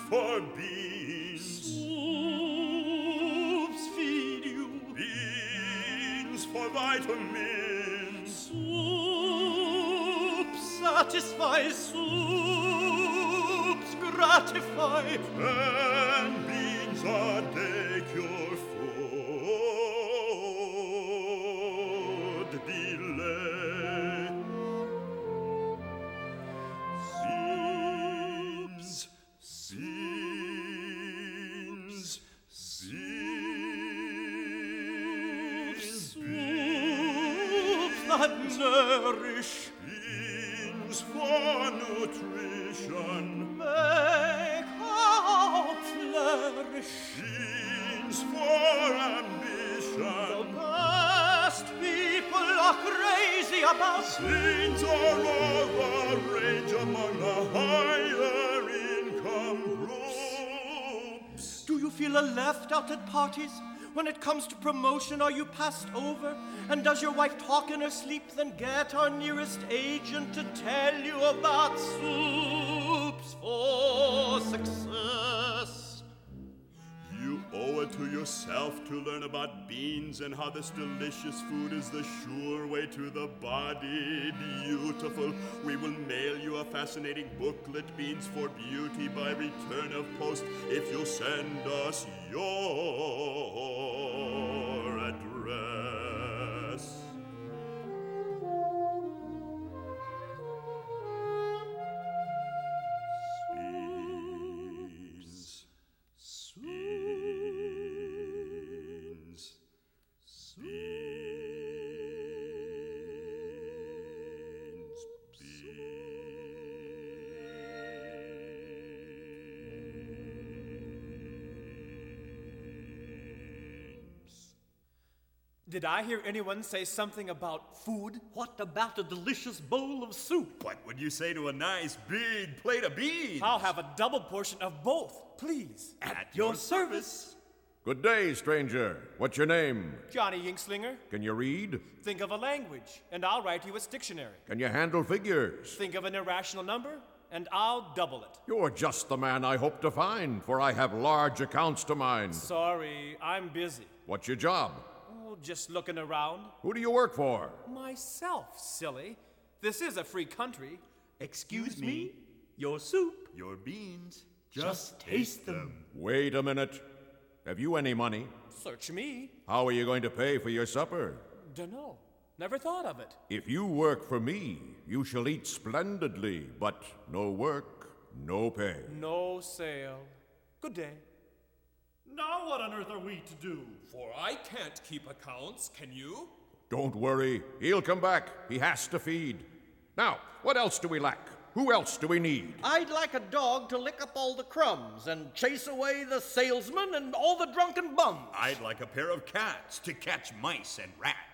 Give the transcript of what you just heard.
for beans. Soups feed you. Beans for vitamins. Soups satisfy. Soups gratify. And beans are day cure food delay. Beans. Soups that nourish. Beans for nutrition. Make our flourish. Beans for The ambition. best people are crazy about Beans are all the rage among the higher income groups. Do you feel left out at parties? When it comes to promotion, are you passed over? And does your wife talk in her sleep? Then get our nearest agent to tell you about soups for success. You owe it to yourself to learn about beans and how this delicious food is the sure way to the body. Beautiful. We will mail you a fascinating booklet, Beans for Beauty, by return of post if you'll send us your address. Did I hear anyone say something about food? What about a delicious bowl of soup? What would you say to a nice big plate of beans? I'll have a double portion of both, please. At your service. Good day, stranger. What's your name? Johnny Inkslinger, Can you read? think of a language, and I'll write you a dictionary. Can you handle figures? Think of an irrational number, and I'll double it. You're just the man I hope to find, for I have large accounts to mind. Sorry, I'm busy. What's your job? Oh, just looking around. Who do you work for? Myself, silly. This is a free country. Excuse me? Your soup? Your beans. Just taste them. Wait a minute. Have you any money? Search me. How are you going to pay for your supper? Dunno. Never thought of it. If you work for me, you shall eat splendidly, but no work, no pay. No sale. Good day. Now what on earth are we to do? For I can't keep accounts, can you? Don't worry, he'll come back. He has to feed. Now, what else do we lack? Who else do we need? I'd like a dog to lick up all the crumbs and chase away the salesman and all the drunken bums. I'd like a pair of cats to catch mice and rats.